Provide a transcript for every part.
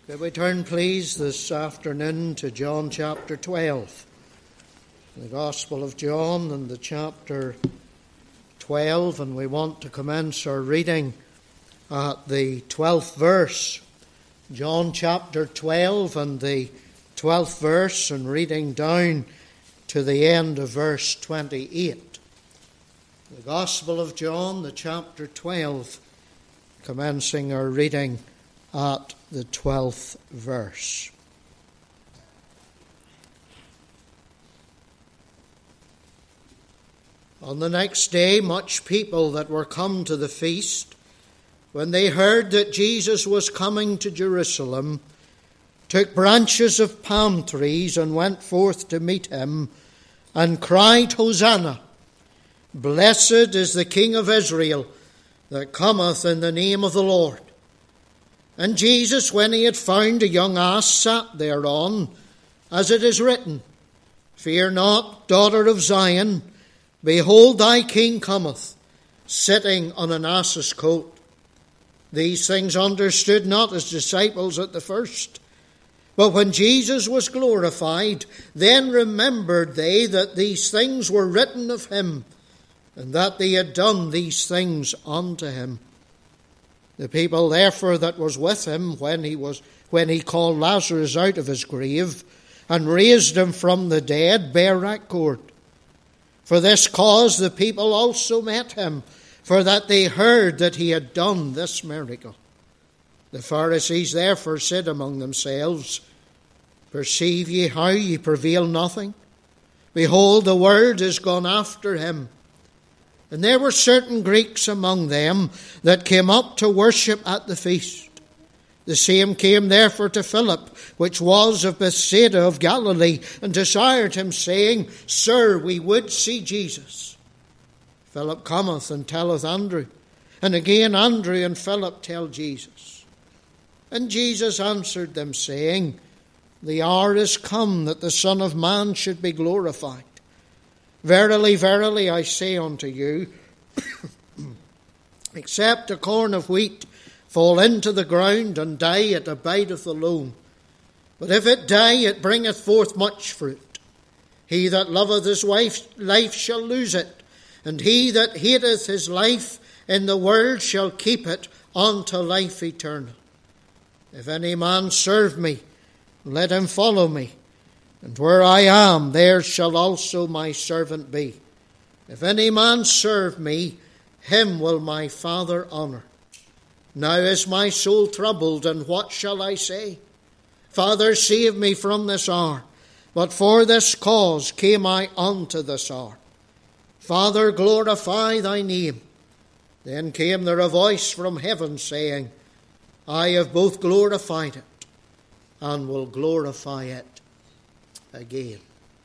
Could we turn, please, this afternoon to John chapter 12. The Gospel of John and the chapter 12, and we want to commence our reading at the 12th verse. John chapter 12 and the 12th verse, and reading down to the end of verse 28. The Gospel of John, the chapter 12, commencing our reading at the 12th verse. On the next day, much people that were come to the feast, when they heard that Jesus was coming to Jerusalem, took branches of palm trees and went forth to meet him, and cried, Hosanna! Blessed is the King of Israel that cometh in the name of the Lord. And Jesus, when he had found a young ass, sat thereon, as it is written, Fear not, daughter of Zion, behold thy King cometh, sitting on an ass's coat. These things understood not his disciples at the first. But when Jesus was glorified, then remembered they that these things were written of him, and that they had done these things unto him. The people therefore that was with him when he called Lazarus out of his grave and raised him from the dead bare record. For this cause the people also met him, for that they heard that he had done this miracle. The Pharisees therefore said among themselves, Perceive ye how ye prevail nothing? Behold, the word is gone after him. And there were certain Greeks among them that came up to worship at the feast. The same came therefore to Philip, which was of Bethsaida of Galilee, and desired him, saying, Sir, we would see Jesus. Philip cometh and telleth Andrew. And again Andrew and Philip tell Jesus. And Jesus answered them, saying, The hour is come that the Son of Man should be glorified. Verily, verily, I say unto you, except a corn of wheat fall into the ground and die, it abideth alone. But if it die, it bringeth forth much fruit. He that loveth his life shall lose it, and he that hateth his life in the world shall keep it unto life eternal. If any man serve me, let him follow me. And where I am, there shall also my servant be. If any man serve me, him will my Father honour. Now is my soul troubled, and what shall I say? Father, save me from this hour. But for this cause came I unto this hour. Father, glorify thy name. Then came there a voice from heaven, saying, I have both glorified it, and will glorify it again.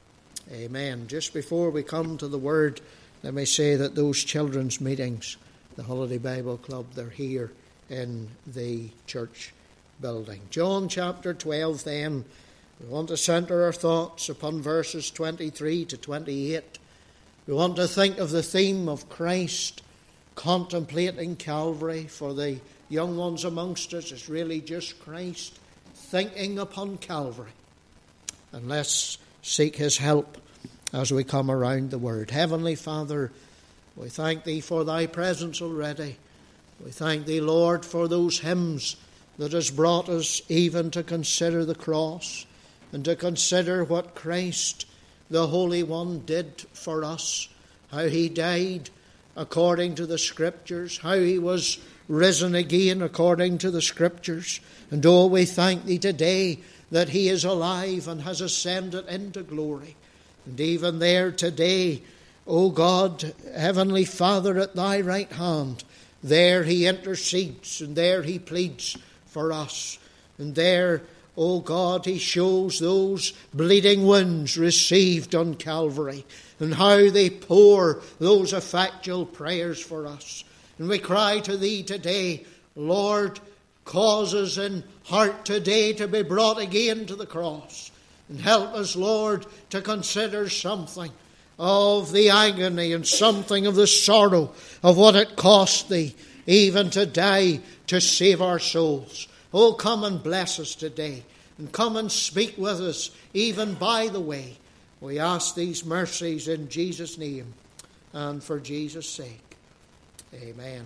Amen. Just before we come to the word, let me say that those children's meetings, the Holiday Bible Club, they're here in the church building. John chapter 12 then, we want to centre our thoughts upon verses 23 to 28. We want to think of the theme of Christ contemplating Calvary. For the young ones amongst us, it's really just Christ thinking upon Calvary. And let's seek his help as we come around the word. Heavenly Father, we thank thee for thy presence already. We thank thee, Lord, for those hymns that has brought us even to consider the cross and to consider what Christ, the Holy One, did for us, how he died according to the Scriptures, how he was risen again according to the Scriptures. And oh, we thank thee today that he is alive and has ascended into glory. And even there today, O God, Heavenly Father, at thy right hand, there he intercedes and there he pleads for us. And there, O God, he shows those bleeding wounds received on Calvary and how they pour those effectual prayers for us. And we cry to thee today, Lord, cause us in heart today to be brought again to the cross. And help us, Lord, to consider something of the agony and something of the sorrow of what it cost thee even to die to save our souls. Oh, come and bless us today, and come and speak with us, even by the way. We ask these mercies in Jesus' name and for Jesus' sake. Amen.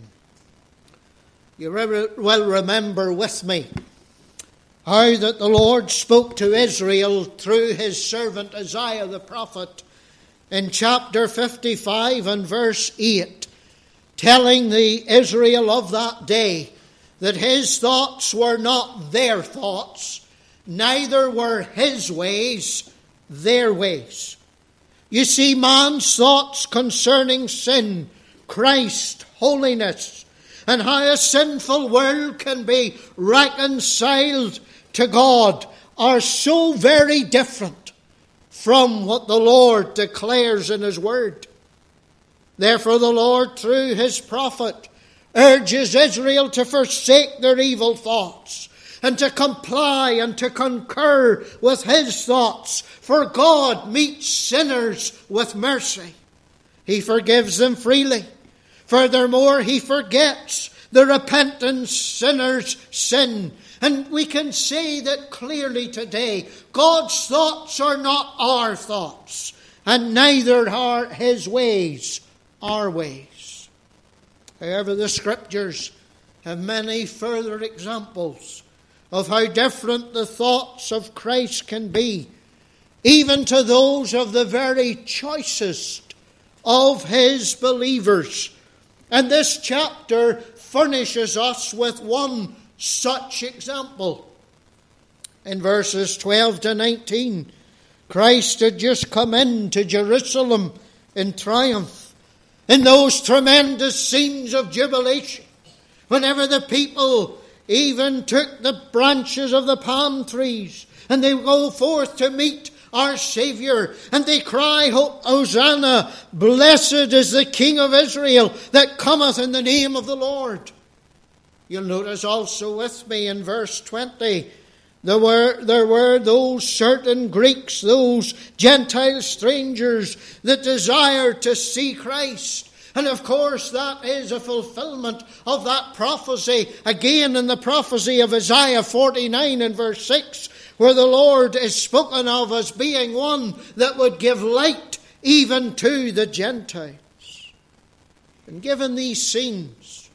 You will remember with me how that the Lord spoke to Israel through his servant Isaiah the prophet in chapter 55 and verse 8, telling the Israel of that day that his thoughts were not their thoughts, neither were his ways their ways. You see, man's thoughts concerning sin, Christ, holiness, and how a sinful world can be reconciled to God are so very different from what the Lord declares in his word. Therefore the Lord, through his prophet, urges Israel to forsake their evil thoughts and to comply and to concur with his thoughts. For God meets sinners with mercy. He forgives them freely. Furthermore, he forgets the repentant sinner's sin. And we can say that clearly today. God's thoughts are not our thoughts, and neither are his ways our ways. However, the Scriptures have many further examples of how different the thoughts of Christ can be, even to those of the very choicest of his believers. And this chapter furnishes us with one such example. In verses 12 to 19, Christ had just come into Jerusalem in triumph, in those tremendous scenes of jubilation, whenever the people even took the branches of the palm trees and they go forth to meet our Saviour, and they cry, Hosanna, blessed is the King of Israel that cometh in the name of the Lord. You'll notice also with me in verse 20, there were those certain Greeks, those Gentile strangers that desired to see Christ. And of course that is a fulfillment of that prophecy, again in the prophecy of Isaiah 49 and verse 6, where the Lord is spoken of as being one that would give light even to the Gentiles. And given these scenes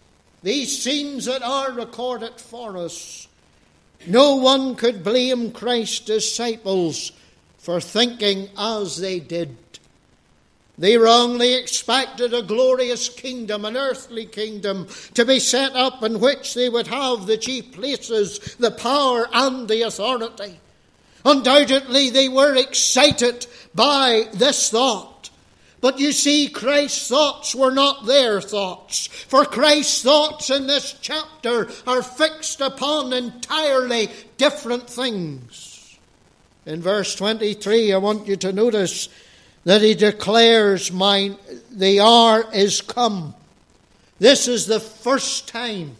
that are recorded for us, no one could blame Christ's disciples for thinking as they did. They wrongly expected a glorious kingdom, an earthly kingdom, to be set up in which they would have the chief places, the power and the authority. Undoubtedly, they were excited by this thought. But you see, Christ's thoughts were not their thoughts. For Christ's thoughts in this chapter are fixed upon entirely different things. In verse 23, I want you to notice that he declares, the hour is come. This is the first time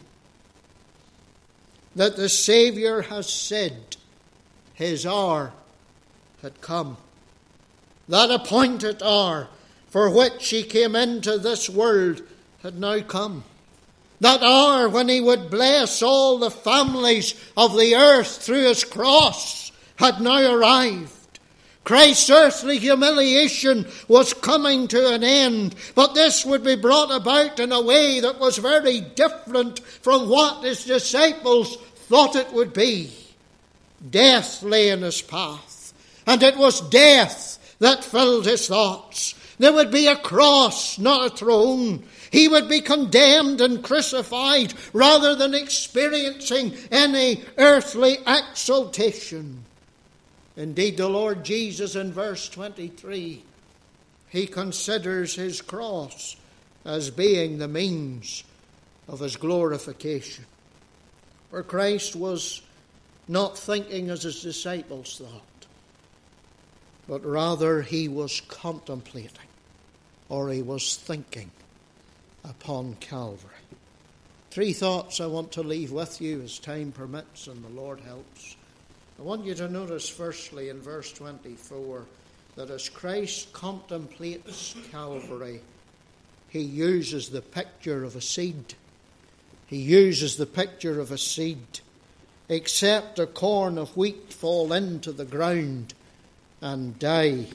that the Saviour has said his hour had come. That appointed hour for which he came into this world had now come. That hour when he would bless all the families of the earth through his cross had now arrived. Christ's earthly humiliation was coming to an end, but this would be brought about in a way that was very different from what his disciples thought it would be. Death lay in his path, and it was death that filled his thoughts. There would be a cross, not a throne. He would be condemned and crucified rather than experiencing any earthly exaltation. Indeed, the Lord Jesus in verse 23, he considers his cross as being the means of his glorification. For Christ was not thinking as his disciples thought, but rather he was contemplating, or he was thinking upon Calvary. 3 thoughts I want to leave with you as time permits and the Lord helps. I want you to notice firstly in verse 24 that as Christ contemplates Calvary, he uses the picture of a seed. He uses the picture of a seed. except a corn of wheat fall into the ground and die.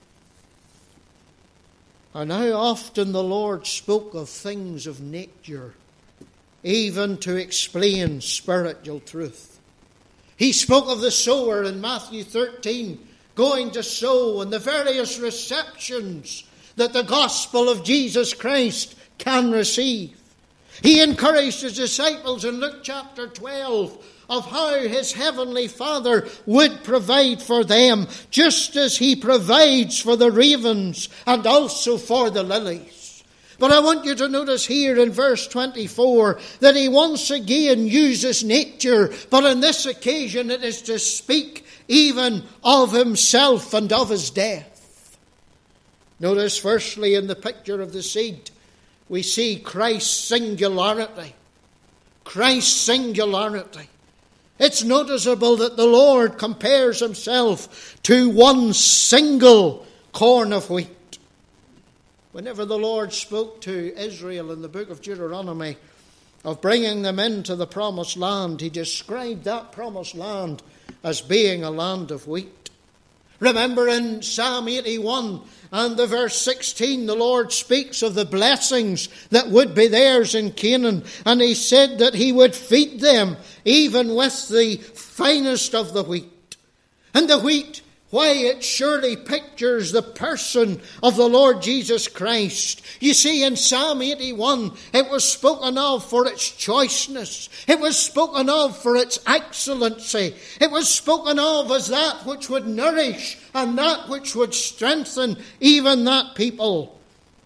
And how often the Lord spoke of things of nature, even to explain spiritual truth. He spoke of the sower in Matthew 13, going to sow, and the various receptions that the gospel of Jesus Christ can receive. He encouraged his disciples in Luke chapter 12 of how his heavenly Father would provide for them, just as he provides for the ravens and also for the lilies. But I want you to notice here in verse 24 that he once again uses nature, but on this occasion it is to speak even of himself and of his death. Notice firstly in the picture of the seed, we see Christ's singularity. Christ's singularity. It's noticeable that the Lord compares himself to one single corn of wheat. Whenever the Lord spoke to Israel in the book of Deuteronomy of bringing them into the promised land, he described that promised land as being a land of wheat. Remember in Psalm 81 and the verse 16, the Lord speaks of the blessings that would be theirs in Canaan. And he said that he would feed them even with the finest of the wheat. And the wheat, why, it surely pictures the person of the Lord Jesus Christ. You see, in Psalm 81, it was spoken of for its choiceness. It was spoken of for its excellency. It was spoken of as that which would nourish and that which would strengthen even that people.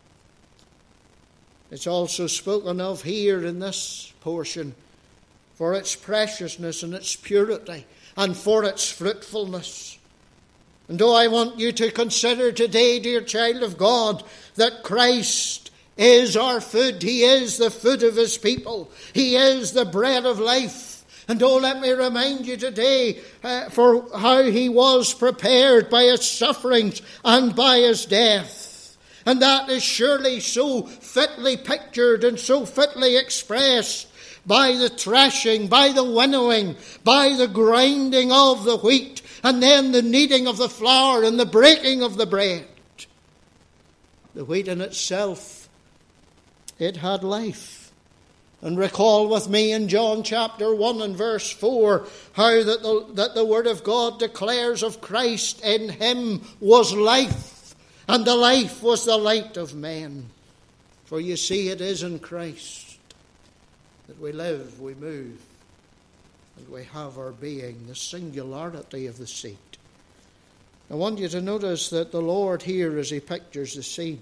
It's also spoken of here in this portion for its preciousness and its purity and for its fruitfulness. And I want you to consider today, dear child of God, that Christ is our food. He is the food of his people. He is the bread of life. And let me remind you today for how he was prepared by his sufferings and by his death. And that is surely so fitly pictured and so fitly expressed by the threshing, by the winnowing, by the grinding of the wheat, and then the kneading of the flour and the breaking of the bread. The wheat in itself, it had life. And recall with me in John chapter 1 and verse 4 how that the Word of God declares of Christ, in him was life, and the life was the light of men. For you see, it is in Christ that we live, we move, and we have our being, the singularity of the seed. I want you to notice that the Lord here, as he pictures the seed,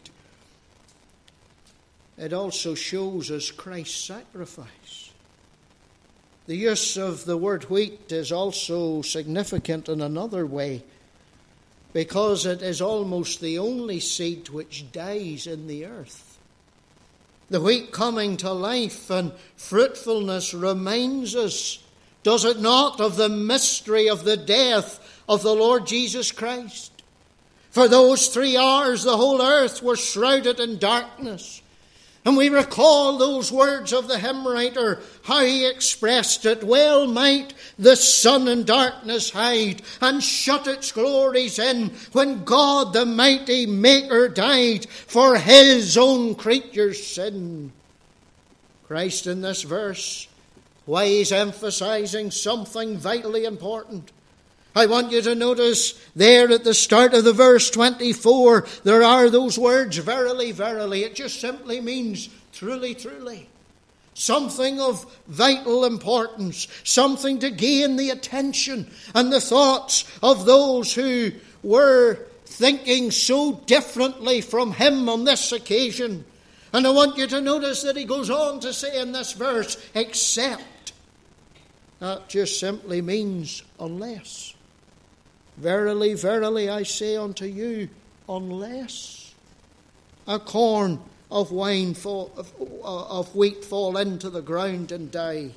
it also shows us Christ's sacrifice. The use of the word wheat is also significant in another way, because it is almost the only seed which dies in the earth. The wheat coming to life and fruitfulness reminds us, does it not, of the mystery of the death of the Lord Jesus Christ? For those 3 hours the whole earth was shrouded in darkness. And we recall those words of the hymn writer, how he expressed it. Well might the sun in darkness hide and shut its glories in, when God the mighty Maker died for his own creature's sin. Christ in this verse, why he's emphasizing something vitally important. I want you to notice there at the start of the verse 24, there are those words, verily, verily. It just simply means truly, truly. Something of vital importance, something to gain the attention and the thoughts of those who were thinking so differently from him on this occasion. And I want you to notice that he goes on to say in this verse, except. That just simply means unless. Verily, verily, I say unto you, unless a corn of wheat fall into the ground and die.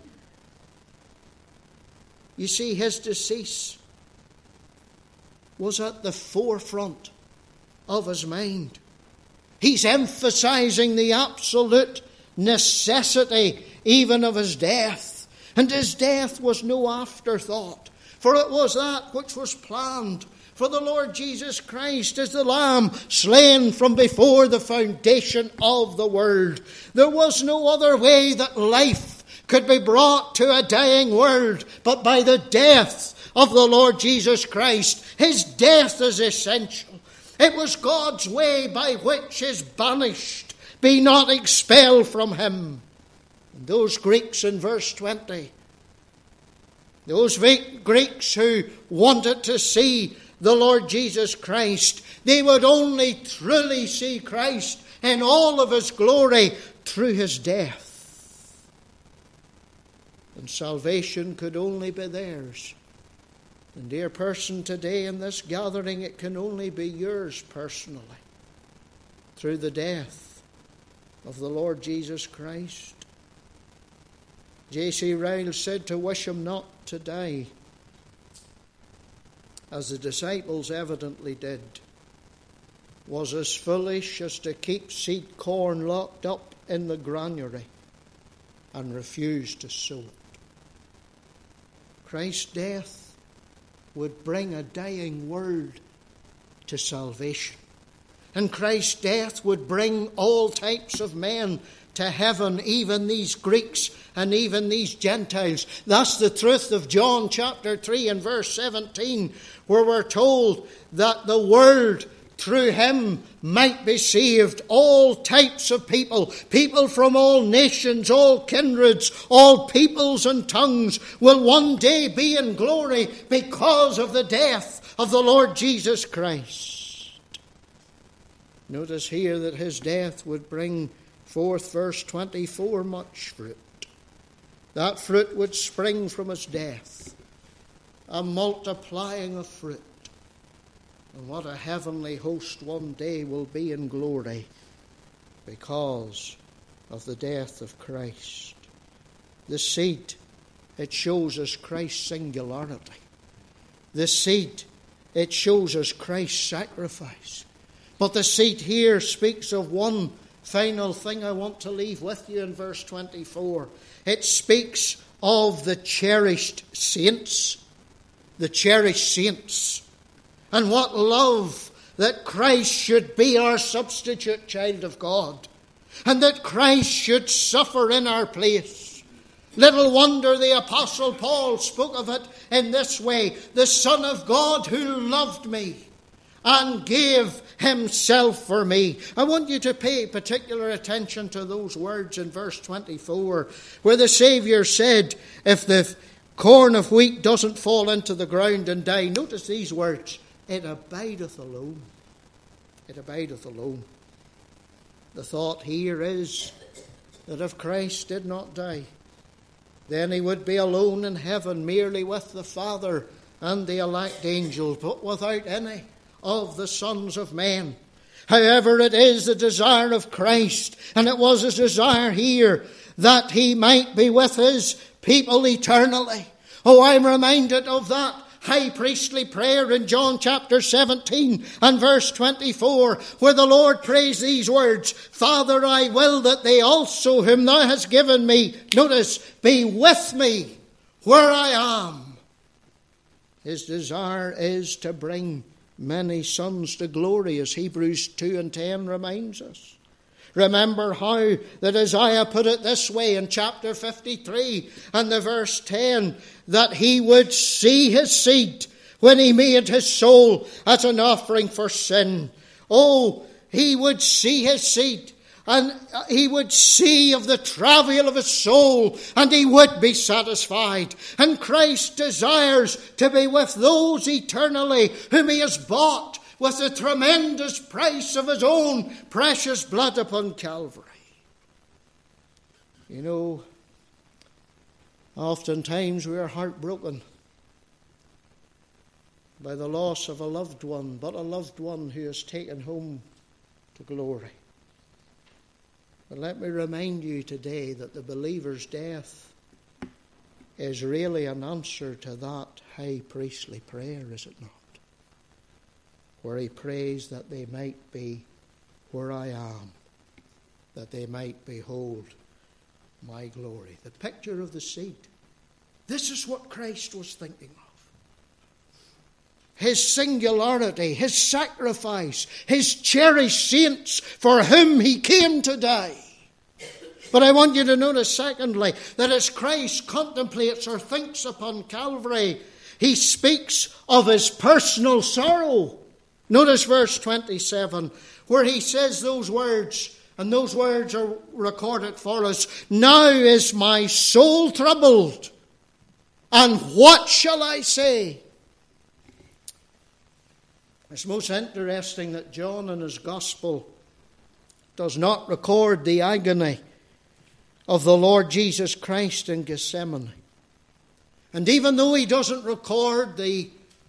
You see, his decease was at the forefront of his mind. He's emphasizing the absolute necessity even of his death. And his death was no afterthought, for it was that which was planned. For the Lord Jesus Christ is the Lamb slain from before the foundation of the world. There was no other way that life could be brought to a dying world but by the death of the Lord Jesus Christ. His death is essential. It was God's way by which is banished, be not expelled from him. And those Greeks in verse 20, those Greeks who wanted to see the Lord Jesus Christ, they would only truly see Christ in all of his glory through his death. And salvation could only be theirs. And dear person, today in this gathering, it can only be yours personally through the death of the Lord Jesus Christ. J.C. Ryle said to wish him not to die, as the disciples evidently did, was as foolish as to keep seed corn locked up in the granary and refuse to sow it. Christ's death would bring a dying world to salvation. And Christ's death would bring all types of men to heaven, even these Greeks and even these Gentiles. That's the truth of John chapter 3 and verse 17, where we're told that the world through him might be saved. All types of people, people from all nations, all kindreds, all peoples and tongues will one day be in glory because of the death of the Lord Jesus Christ. Notice here that his death would bring forth, verse 24, much fruit. That fruit would spring from his death, a multiplying of fruit. And what a heavenly host one day will be in glory because of the death of Christ. The seed, it shows us Christ's singularity. The seed, it shows us Christ's sacrifice. But the seed here speaks of one final thing I want to leave with you in verse 24. It speaks of the cherished saints. The cherished saints. And what love that Christ should be our substitute child of God. And that Christ should suffer in our place. Little wonder the Apostle Paul spoke of it in this way. The Son of God who loved me and gave himself for me. I want you to pay particular attention to those words in verse 24, where the Saviour said, if the corn of wheat doesn't fall into the ground and die, notice these words, it abideth alone. It abideth alone. The thought here is that if Christ did not die, then he would be alone in heaven, merely with the Father and the elect angels, but without any of the sons of men. However, it is the desire of Christ, and it was his desire here, that he might be with his people eternally. Oh, I'm reminded of that high priestly prayer in John chapter 17 and verse 24, where the Lord prays these words, Father, I will that they also whom thou hast given me, notice, be with me where I am. His desire is to bring many sons to glory, as Hebrews 2 and 10 reminds us. Remember how that Isaiah put it this way in chapter 53 and the verse 10, that he would see his seed when he made his soul as an offering for sin. Oh, he would see his seed, and he would see of the travail of his soul, and he would be satisfied. And Christ desires to be with those eternally whom he has bought with the tremendous price of his own precious blood upon Calvary. You know, oftentimes we are heartbroken by the loss of a loved one, but a loved one who is taken home to glory. But let me remind you today that the believer's death is really an answer to that high priestly prayer, is it not? Where he prays that they might be where I am, that they might behold my glory. The picture of the seed This is what Christ was thinking of. His singularity, his sacrifice, his cherished saints for whom he came to die. But I want you to notice, secondly, that as Christ contemplates or thinks upon Calvary, he speaks of his personal sorrow. Notice verse 27, where he says those words, and those words are recorded for us. Now is my soul troubled, and what shall I say? It's most interesting that John in his Gospel does not record the agony of the Lord Jesus Christ in Gethsemane. And even though he doesn't record the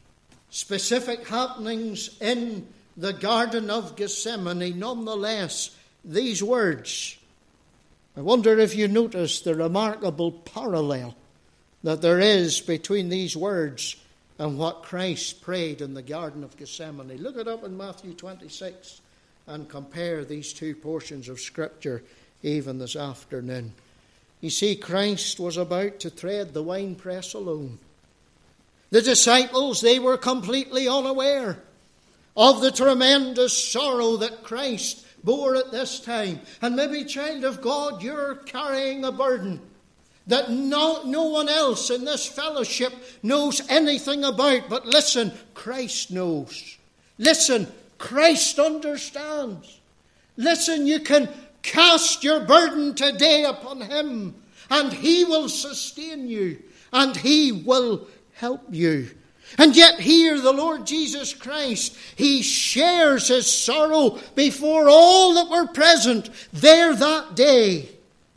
specific happenings in the Garden of Gethsemane, nonetheless, these words, I wonder if you notice the remarkable parallel that there is between these words and what Christ prayed in the Garden of Gethsemane. Look it up in Matthew 26 and compare these two portions of Scripture even this afternoon. You see, Christ was about to tread the winepress alone. The disciples, they were completely unaware of the tremendous sorrow that Christ bore at this time. And maybe, child of God, you're carrying a burden that no one else in this fellowship knows anything about. But listen, Christ knows. Listen, Christ understands. Listen, you can cast your burden today upon him, and he will sustain you, and he will help you. And yet here the Lord Jesus Christ, he shares his sorrow before all that were present there that day.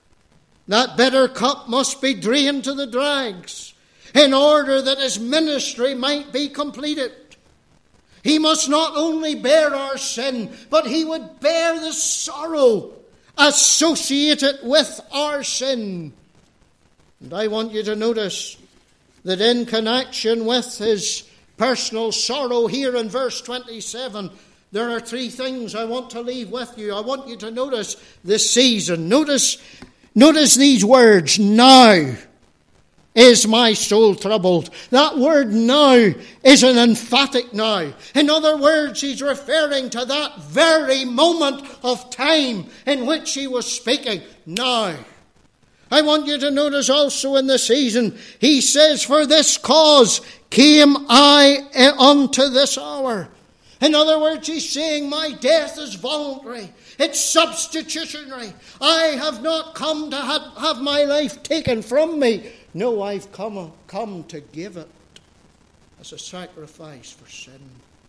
That bitter cup must be drained to the dregs in order that his ministry might be completed. He must not only bear our sin, but he would bear the sorrow associated with our sin. And I want you to notice that in connection with his personal sorrow here in verse 27, there are three things I want to leave with you. I want you to notice the season. Notice these words, now is my soul troubled. That word now is an emphatic now. In other words, he's referring to that very moment of time in which he was speaking. Now. I want you to notice also in the season, he says, for this cause came I unto this hour. In other words, he's saying, my death is voluntary. It's substitutionary. I have not come to have my life taken from me. No, I've come to give it as a sacrifice for sin.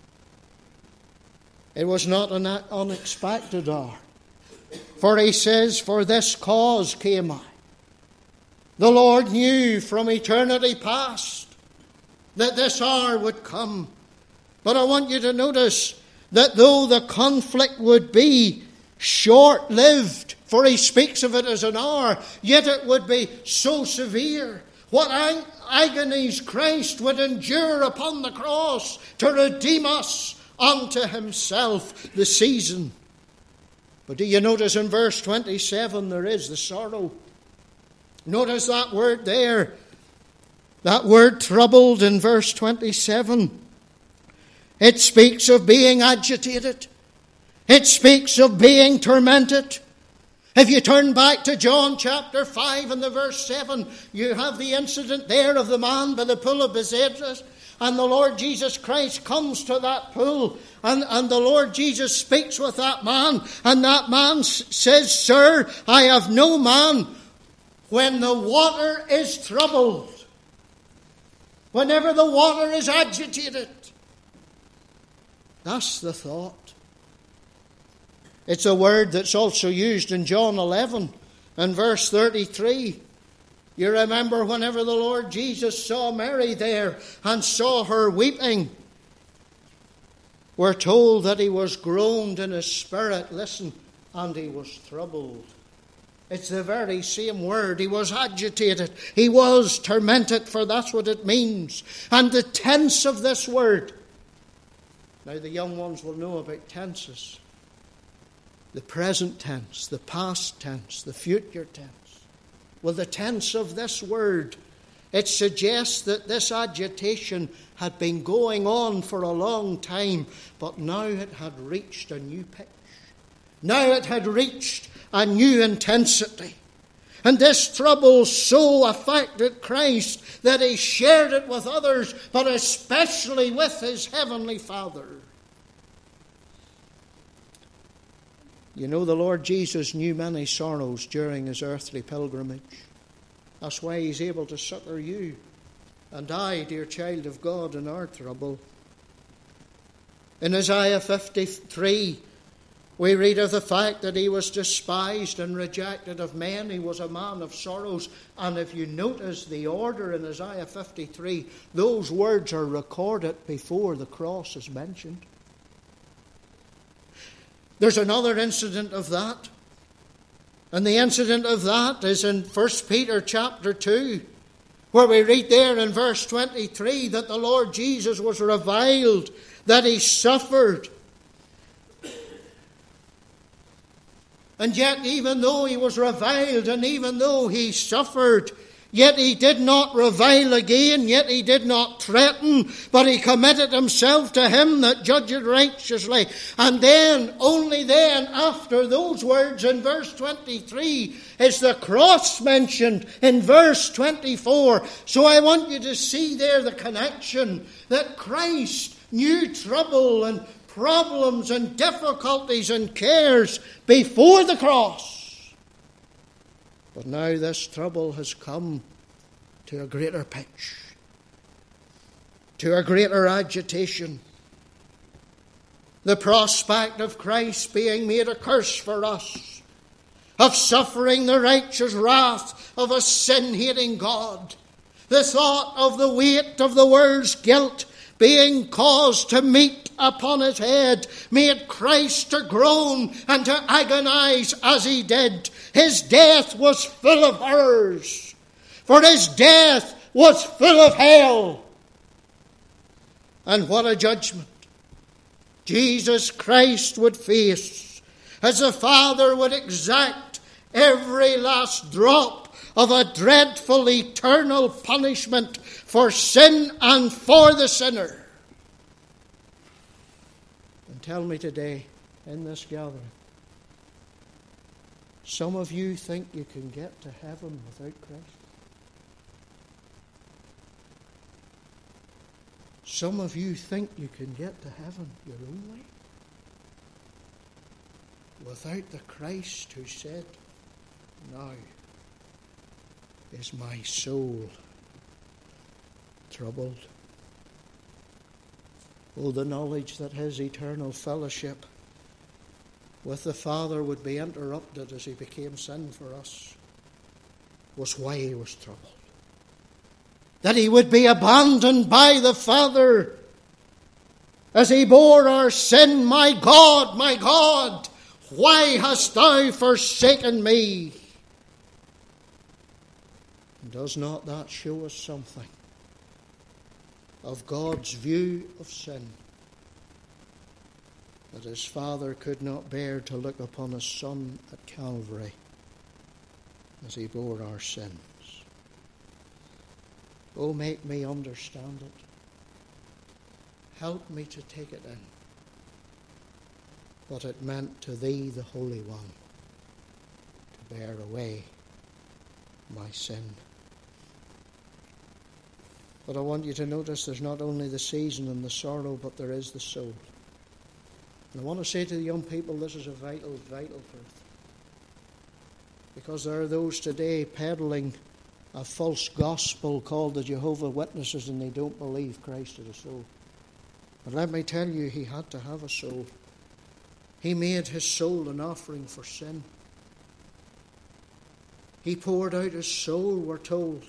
It was not an unexpected hour. For he says, for this cause came I. The Lord knew from eternity past that this hour would come. But I want you to notice that though the conflict would be short-lived, for he speaks of it as an hour, yet it would be so severe. What agonies Christ would endure upon the cross to redeem us unto himself, the season. But do you notice in verse 27 there is the sorrow? Notice that word there. That word troubled in verse 27. It speaks of being agitated. It speaks of being tormented. If you turn back to John chapter 5 and the verse 7, you have the incident there of the man by the pool of Bethesda. And the Lord Jesus Christ comes to that pool, and the Lord Jesus speaks with that man. And that man says, Sir, I have no man when the water is troubled. Whenever the water is agitated. That's the thought. It's a word that's also used in John 11 and verse 33. You remember whenever the Lord Jesus saw Mary there and saw her weeping, we're told that he was groaned in his spirit, listen, and he was troubled. It's the very same word. He was agitated. He was tormented, for that's what it means. And the tense of this word, now the young ones will know about tenses. The present tense, the past tense, the future tense. Well, the tense of this word It suggests that this agitation had been going on for a long time, but now it had reached a new pitch. Now it had reached a new intensity. And this trouble so affected Christ that he shared it with others, but especially with his heavenly Father. You know, the Lord Jesus knew many sorrows during his earthly pilgrimage. That's why he's able to succor you and I, dear child of God, in our trouble. In Isaiah 53, we read of the fact that he was despised and rejected of men. He was a man of sorrows. And if you notice the order in Isaiah 53, those words are recorded before the cross is mentioned. There's another incident of that. And the incident of that is in 1 Peter chapter 2, where we read there in verse 23 that the Lord Jesus was reviled, that he suffered. And yet, even though he was reviled and even though he suffered, yet he did not revile again, yet he did not threaten, but he committed himself to him that judgeth righteously. And then, only then, after those words in verse 23, is the cross mentioned in verse 24. So I want you to see there the connection that Christ knew trouble and problems and difficulties and cares before the cross. But now this trouble has come to a greater pitch, to a greater agitation. The prospect of Christ being made a curse for us, of suffering the righteous wrath of a sin-hating God, the thought of the weight of the world's guilt being caused to meet upon his head, made Christ to groan and to agonize as he did. His death was full of horrors, for his death was full of hell. And what a judgment Jesus Christ would face, as the Father would exact every last drop of a dreadful eternal punishment for sin and for the sinner. And tell me today, in this gathering, some of you think you can get to heaven without Christ. Some of you think you can get to heaven your own way, without the Christ who said, "Now is my soul troubled." Oh, the knowledge that his eternal fellowship with the Father would be interrupted as he became sin for us was why he was troubled. That he would be abandoned by the Father as he bore our sin. My God, why hast thou forsaken me? Does not that show us something of God's view of sin? That his Father could not bear to look upon his Son at Calvary as he bore our sins. Oh, make me understand it. Help me to take it in. What it meant to thee, the Holy One, to bear away my sin. But I want you to notice there's not only the season and the sorrow, but there is the soul. And I want to say to the young people, this is a vital truth. Because there are those today peddling a false gospel called the Jehovah's Witnesses, and they don't believe Christ is a soul. But let me tell you, he had to have a soul. He made his soul an offering for sin. He poured out his soul, we're told,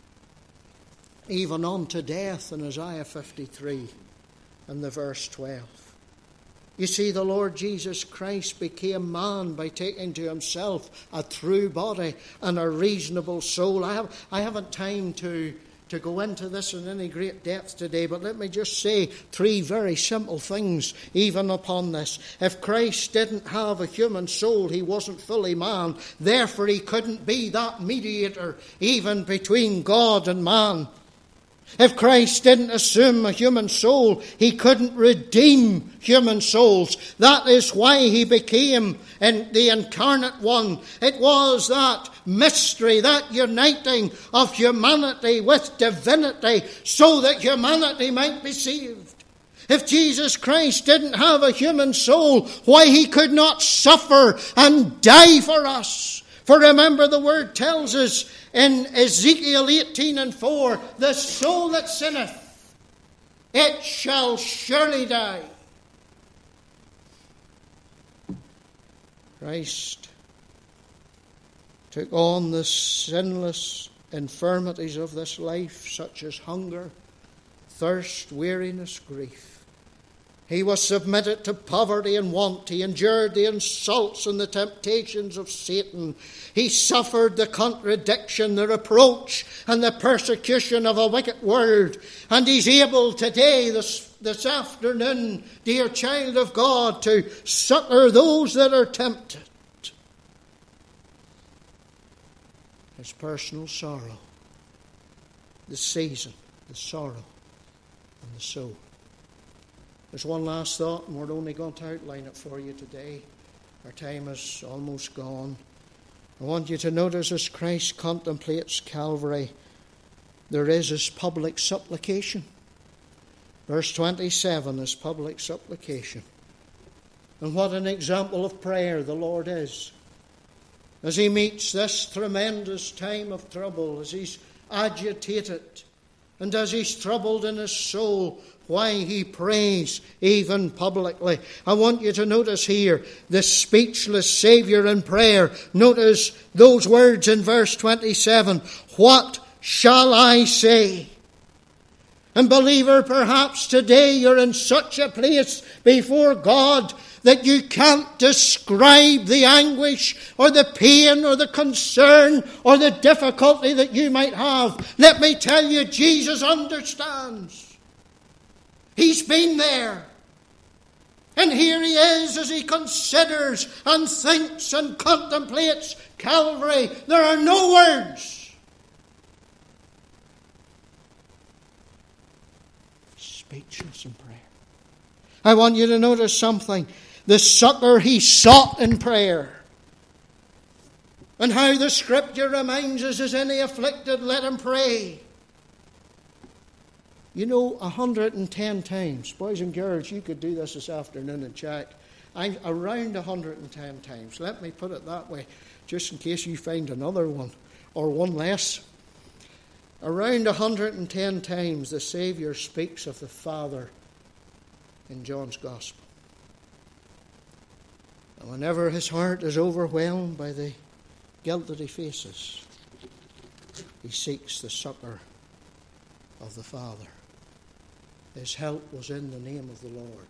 even unto death in Isaiah 53 and the verse 12. You see, the Lord Jesus Christ became man by taking to himself a true body and a reasonable soul. I haven't time to to go into this in any great depth today, but let me just say 3 very simple things even upon this. If Christ didn't have a human soul, he wasn't fully man. Therefore, he couldn't be that mediator even between God and man. If Christ didn't assume a human soul, he couldn't redeem human souls. That is why he became the incarnate one. It was that mystery, that uniting of humanity with divinity, so that humanity might be saved. If Jesus Christ didn't have a human soul, why he could not suffer and die for us. For remember, the word tells us in Ezekiel 18:4, the soul that sinneth, it shall surely die. Christ took on the sinless infirmities of this life, such as hunger, thirst, weariness, grief. He was submitted to poverty and want. He endured the insults and the temptations of Satan. He suffered the contradiction, the reproach, and the persecution of a wicked world. And he's able today, this afternoon, dear child of God, to succor those that are tempted. His personal sorrow, the season, the sorrow, and the soul. There's one last thought, and we're only going to outline it for you today. Our time is almost gone. I want you to notice as Christ contemplates Calvary, there is his public supplication. Verse 27 is public supplication. And what an example of prayer the Lord is. As he meets this tremendous time of trouble, as he's agitated, and as he's troubled in his soul, why he prays even publicly. I want you to notice here the speechless Saviour in prayer. Notice those words in verse 27. What shall I say? And believer, perhaps today you're in such a place before God that you can't describe the anguish or the pain or the concern or the difficulty that you might have. Let me tell you, Jesus understands. He's been there. And here he is as he considers and thinks and contemplates Calvary. There are no words. Speechless in prayer. I want you to notice something. The succor he sought in prayer. And how the Scripture reminds us, is any afflicted, let him pray. You know, 110 times, boys and girls, you could do this afternoon and check. I'm around 110 times. Let me put it that way, just in case you find another one, or one less. Around 110 times the Saviour speaks of the Father in John's Gospel. And whenever his heart is overwhelmed by the guilt that he faces, he seeks the succor of the Father. His help was in the name of the Lord,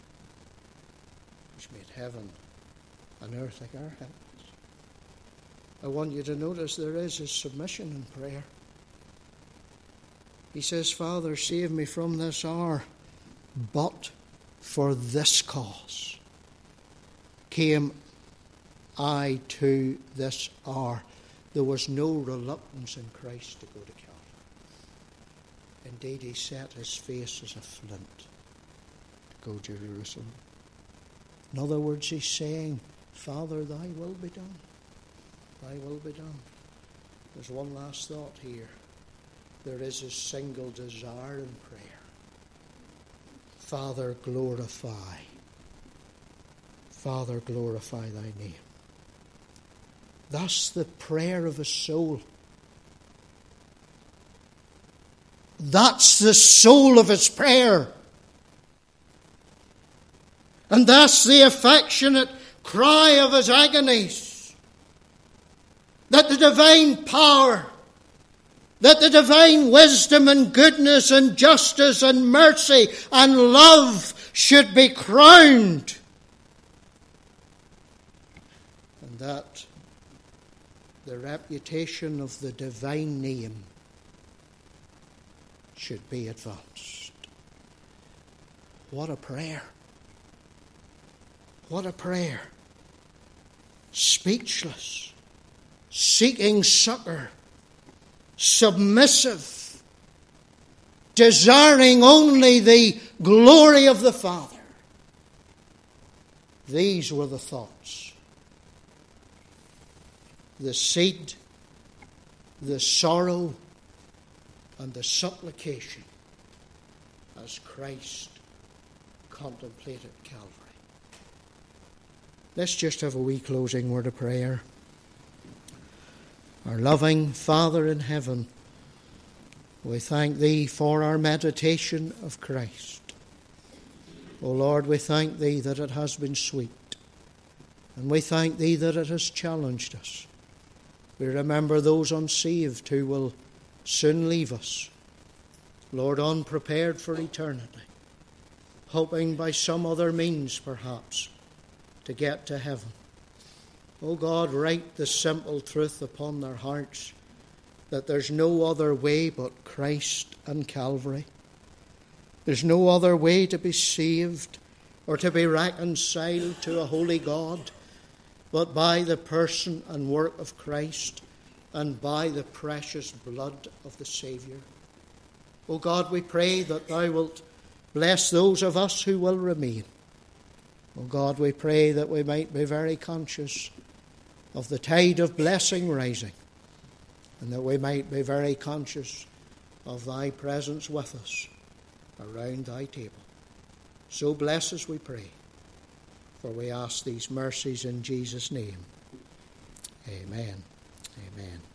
which made heaven and earth like our heavens. I want you to notice there is his submission in prayer. He says, Father, save me from this hour. But for this cause came I to this hour. There was no reluctance in Christ to go to Calvary. Indeed, he set his face as a flint to go to Jerusalem. In other words, he's saying, Father, thy will be done. Thy will be done. There's one last thought here. There is a single desire in prayer. Father, glorify. Father, glorify thy name. That's the prayer of a soul. That's the soul of his prayer. And that's the affectionate cry of his agonies. That the divine power, that the divine wisdom and goodness and justice and mercy and love should be crowned. And that the reputation of the divine name should be advanced. What a prayer. What a prayer. Speechless, seeking succor, submissive, desiring only the glory of the Father. These were the thoughts, the seed, the sorrow, and the supplication as Christ contemplated Calvary. Let's just have a wee closing word of prayer. Our loving Father in heaven, we thank Thee for our meditation of Christ. O Lord, we thank Thee that it has been sweet, and we thank Thee that it has challenged us. We remember those unsaved who will soon leave us, Lord, unprepared for eternity, hoping by some other means perhaps to get to heaven. O God, write the simple truth upon their hearts that there's no other way but Christ and Calvary. There's no other way to be saved or to be reconciled to a holy God but by the person and work of Christ and by the precious blood of the Saviour. O God, we pray that Thou wilt bless those of us who will remain. O God, we pray that we might be very conscious of the tide of blessing rising, and that we might be very conscious of Thy presence with us around Thy table. So bless us, we pray, for we ask these mercies in Jesus' name. Amen. Amen.